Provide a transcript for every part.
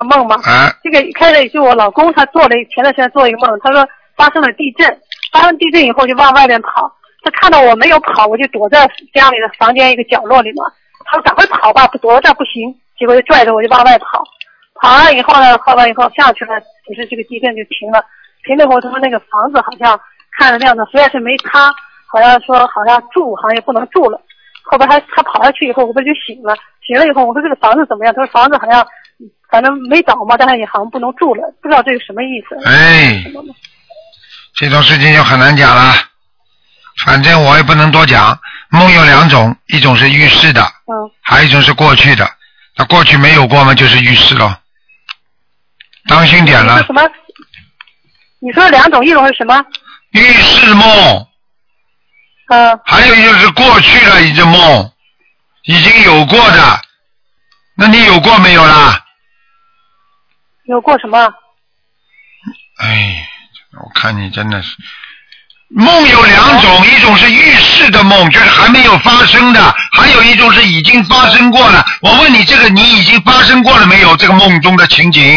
梦吗？这个一开始就我老公他前段时间做一个梦，他说发生了地震，发生地震以后就往外面跑，他看到我没有跑，我就躲在家里的房间一个角落里嘛，他说赶快跑吧，躲着不行，结果就拽着我就往外跑，跑完以后呢，跑完以后下去了，就是这个地震就停了，停了以后他说那个房子好像看着那样的，虽然是没塌，好像住好像也不能住了。后边他跑下去以后，我不就醒了？醒了以后，我说这个房子怎么样？他说房子好像反正没倒嘛，但是也好像不能住了，不知道这个什么意思。 这种事情就很难讲了。反正我也不能多讲。梦有两种，一种是预示的，还有一种是过去的。那过去没有过嘛，就是预示了。当心点了。 什么？你说两种，一种是什么？ 预示梦。还有就是过去了一个梦，已经有过的，那你有过没有啦？ 有过什么？ 哎，我看你真的是，梦有两种，一种是预示的梦，就是还没有发生的，还有一种是已经发生过了。我问你，这个你已经发生过了没有？这个梦中的情景？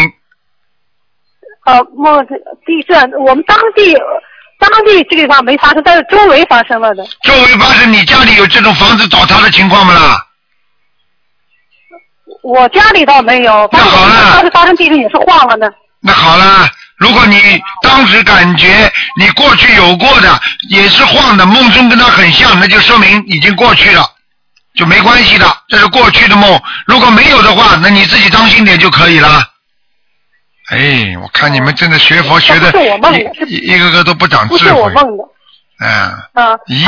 梦地震，我们当地这个地方没发生，但是周围发生了的。 周围发生，你家里有这种房子倒塌的情况吗啦？ 我家里倒没有。 那好了。 当时发生地震也是晃了的。 那好了，如果你当时感觉你过去有过的也是晃的，梦中跟它很像，那就说明已经过去了，就没关系的，这是过去的梦。如果没有的话，那你自己当心点就可以了。哎，我看你们真的学佛学的，一个个都不长智慧。 不是我梦的。